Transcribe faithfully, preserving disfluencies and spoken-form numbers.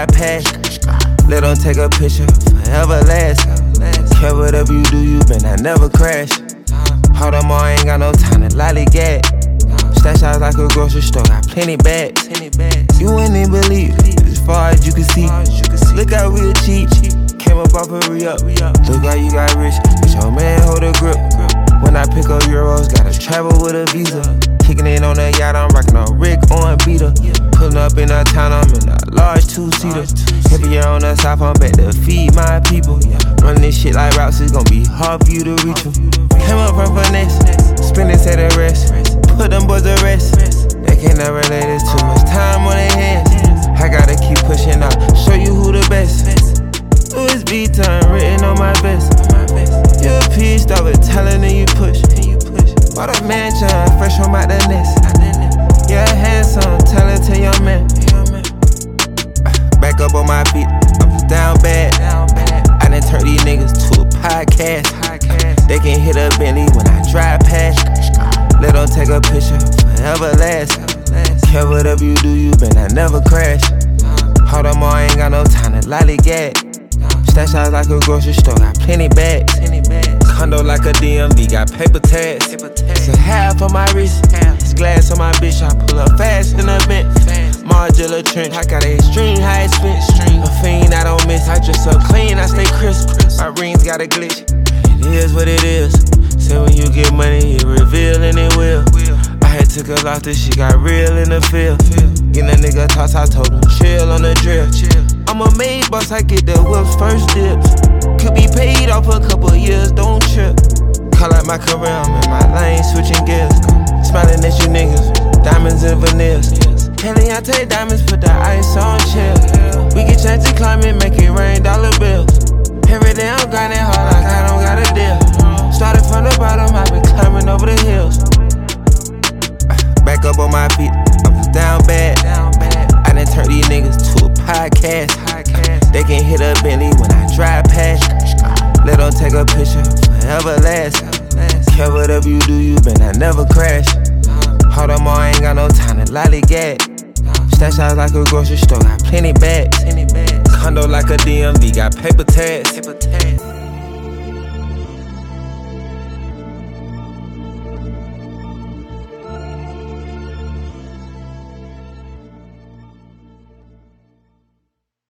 drive past. Let them take a picture, forever last. Care whatever you do, you better not never crash. Hold them all, ain't got no time to lollygag. Stash out like a grocery store, got plenty bags. You wouldn't even believe it, as far as you can see. Look how real cheap, came up off a re-up. Look how you got rich, but your man hold a grip. When I pick up euros, gotta travel with a visa. Kicking in on the yacht, I'm rockin' a Rick on beater. Pulling up in a town, I'm in a large two-seater. Heavier on the south, I'm back to feed my people. Running this shit like routes, it's gon' be hard for you to reach them. Came up from finesse, spending at the rest. Put them boys to rest. They can't never let us too much time on their hands. I gotta keep pushing out, show you who the best. U S B time written on my vest. You a piece, start with talent and you push. Bought a mansion, fresh from out the nest. Yeah, handsome, talented young man. Back up on my feet, I was down bad. I done turned these niggas to a podcast. They can hit a Bentley when I drive past. Let them take a picture, forever last. Care whatever you do, you better not never crash. Hold them all, ain't got no time to lollygag. Stash out like a grocery store, got plenty bags. Condo like a D M V, got paper tags. It's a half on my wrist, it's glass on my bitch. I pull up fast in a vent. Modular trench, I got a extreme high spin. A fiend I don't miss, I dress up clean, I stay crisp. My rings got a glitch, it is what it is. Say when you get money, it reveal and it will. I had took her off this, she got real in the field. Getting a nigga toss, I told him chill on the drill. I'm a maid boss, I get the whips first dips. Could be paid off a couple years, don't trip. Call out my career, I'm in my lane, switching gears. Smiling at you niggas, diamonds and veneers. Heliante diamonds, put the ice on chill. We get chance to climb it, make it rain dollar bills. Every day I'm grinding hard like I don't got a deal. Started from the bottom, I've been climbing over the hills. Back up on my feet, I was down bad. I done turned these niggas to a podcast. They can hit a Bentley when I drive past. Let them take a picture, forever last. Care whatever you do, you better not never crash. Hold them all, ain't got no time to lollygag. Stash out like a grocery store, got plenty bags. Condo like a D M V, got paper tags.